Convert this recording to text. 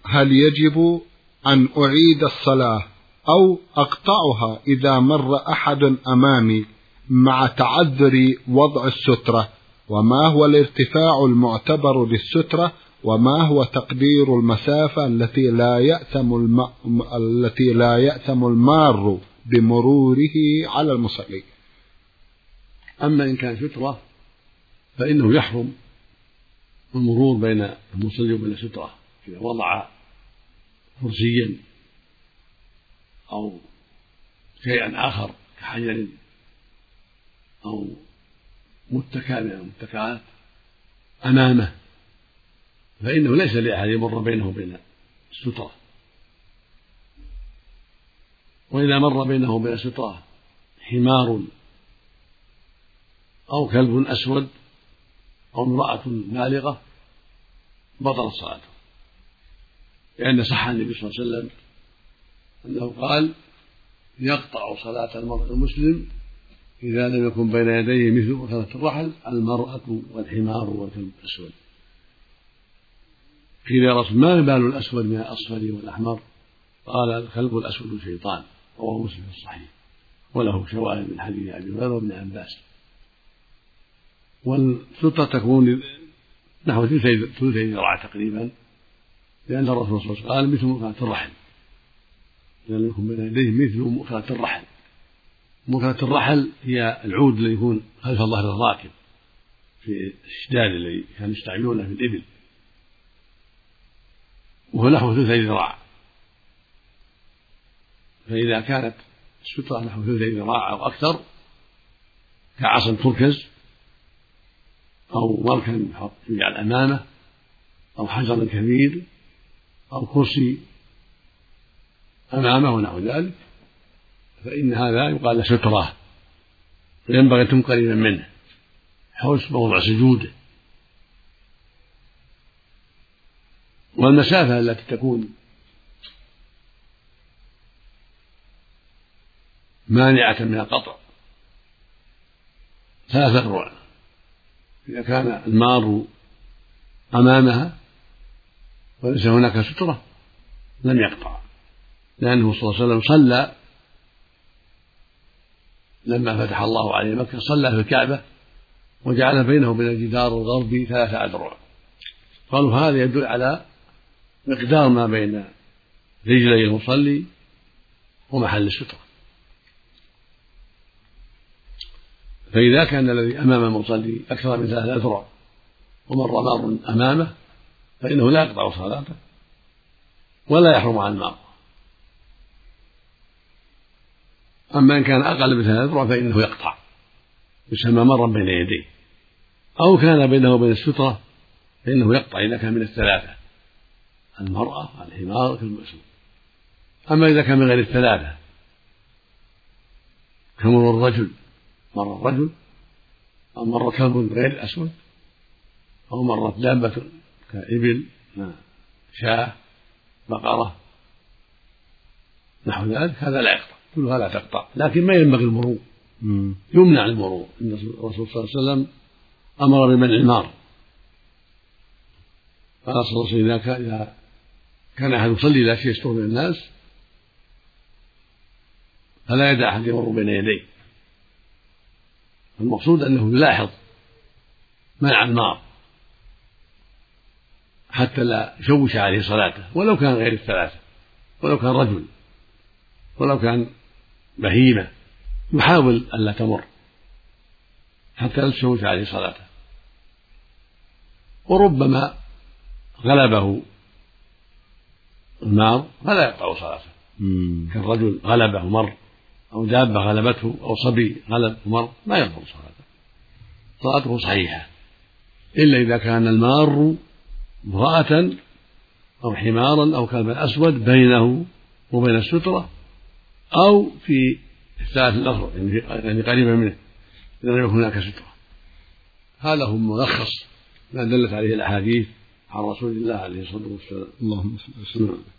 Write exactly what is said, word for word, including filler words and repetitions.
هل يجب أن أعيد الصلاة أو أقطعها إذا مر أحد أمامي مع تعذر وضع السترة؟ وما هو الارتفاع المعتبر للسترة؟ وما هو تقدير المسافة التي لا يأثم الم... التي لا يأثم المار بمروره على المصلي؟ أما إن كان سترة فإنه يحرم المرور بين المصلي وبين السترة إذا وضع كرسيا أو شيئا آخر كحجر أو متكأ من المتكئات أمامه فإنه ليس لأحد يمر بينه وبين السترة. وإذا مر بينه وبين السترة حمار أو كلب أسود أو امرأة بالغة بطلت صلاته، لأن صح عن النبي صلى الله عليه وسلم أنه قال: يقطع صلاة المرء المسلم إذا لم يكن بين يديه مثل أثرة الرحل المرأة والحمار والكلب الأسود. قيل: يا رسول ما بال الأسود من الأصفر والأحمر؟ قال: الكلب الأسود شيطان. رواه مسلم في الصحيح، وله شواهد من حديث أبي هريرة وابن عباس. والسترة تكون نحو ثلثي ذراع تقريبا، لأن الرسول صلى الله عليه وسلم قال: مثل مؤخرة الرحل، إذا لم يكن بين يديه مثل مؤخرة الرحل. مؤخرة الرحل هي العود الذي يكون خلف ظهر الراكب في الشداد الذي كانوا يستعملونه في الإبل، وهو نحو ثلثي ذراع. فإذا كانت السترة نحو ثلثي ذراع أو أكثر كعصا تركز أو مركن يجعل أمامه أو حجر كبير أو كرسي أمامه ونحو ذلك، فإن هذا يقال له سترة، وينبغي أن تكون قريبا منه حول موضع سجوده. والمسافة التي تكون مانعة من القطع ثلاثة أذرع. إذا كان المار أمامها وليس هناك سترة لم يقطع، لأنه صلى الله عليه وسلم صلى لما فتح الله عليه مكة، صلى في الكعبة وجعل بينه وبين الجدار الغربي ثلاثة أذرع. قالوا هذا يدل على مقدار ما بين رجلي المصلي ومحل السترة. فإذا كان الذي أمام المصلي أكثر من ثلاثة أذرع ومر مار أمامه فإنه لا يقطع صلاته ولا يحرم عن المار. أما إن كان أقل من ثلاثة أذرع فإنه يقطع، يسمى مرا بين يديه. أو كان بينه وبين السترة فإنه يقطع إذا كان من الثلاثة: المرأة، الحمار، كلب أسود. أما إذا كان من غير الثلاثة كمر الرجل، مر الرجل أو مر كلب غير أسود أو مرت دابة كإبل، شاة، بقرة، نحو ذلك، هذا لا يقطع، كلها لا تقطع، لكن ما ينبغي المرور، يمنع المرور. إن الرسول صلى الله عليه وسلم أمر بمنع المار، قال صلى الله عليه وسلم: إذا كان أحد يصلي لا شيء يستر من الناس فلا يدع أحد يمر بين يديه. المقصود أنه يلاحظ منع المار حتى لا يشوش عليه صلاته، ولو كان غير الثلاثة، ولو كان رجل، ولو كان بهيمة، يحاول ألا تمر حتى لا تشوش عليه صلاته. وربما غلبه المار فلا يقطع صلاته، كالرجل غلبه مر، أو دابة غلبته، أو صبي غلب مر، ما يقطع صلاته، صلاته صحيحة، إلا إذا كان المار امرأة أو حمارا أو كلبا أسود بينه وبين السترة، أو في الثلاث الأخرى يعني قريبا منه إذا لم يكن هناك سترة. هذا هو ملخص ما دلت عليه الأحاديث عن رسول الله عليه الصلاة والسلام. اللهم صل وسلم.